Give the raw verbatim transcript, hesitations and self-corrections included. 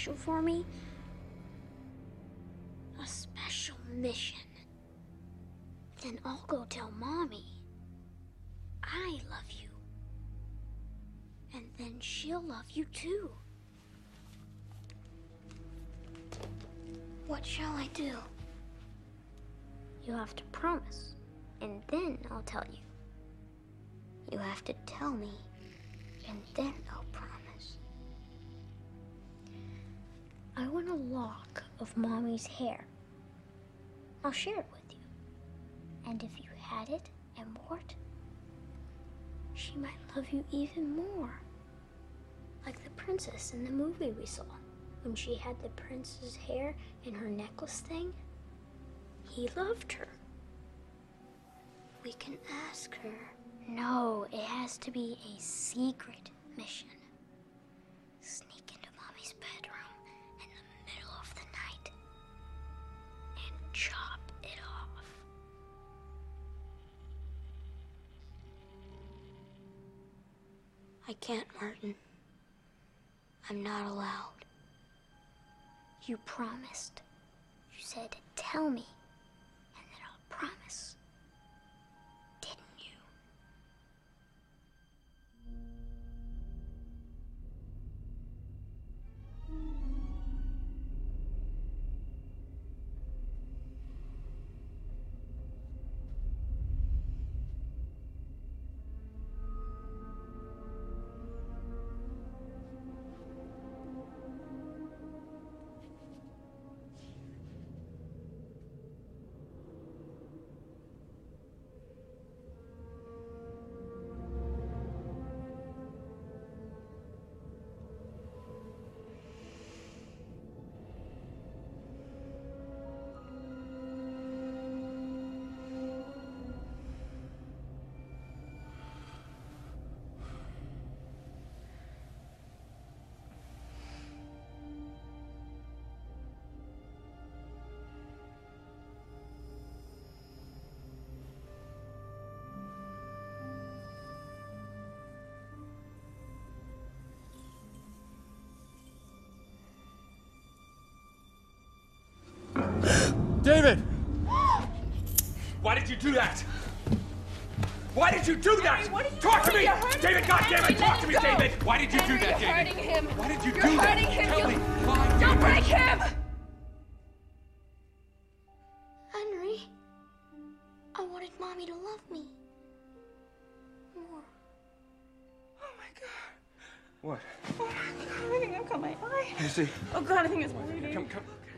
special for me? A special mission. Then I'll go tell Mommy I love you. And then she'll love you too. What shall I do? You have to promise, and then I'll tell you. You have to tell me, and then I'll promise. I want a lock of Mommy's hair. I'll share it with you. And if you had it and wore it, she might love you even more. Like the princess in the movie we saw. When she had the prince's hair in her necklace thing, he loved her. We can ask her. No, it has to be a secret mission. Sneak into Mommy's bedroom in the middle of the night and chop it off. I can't, Martin. I'm not allowed. You promised. You said, tell me, and then I'll promise. Didn't you? David! Why did you do that? Why did you do that? Henry, what are you talk doing? to me! You're hurting David, him. goddammit, Henry, talk let to me, him go. David! Why did you Henry, do that, you're David? hurting him. Why did you You're do that? hurting him. Tell You- me why, Don't David. break him! Henry, I wanted Mommy to love me more. Oh my god. What? Oh my god, I think I've got my eye. You see? Oh god, I think it's bleeding. Come, come.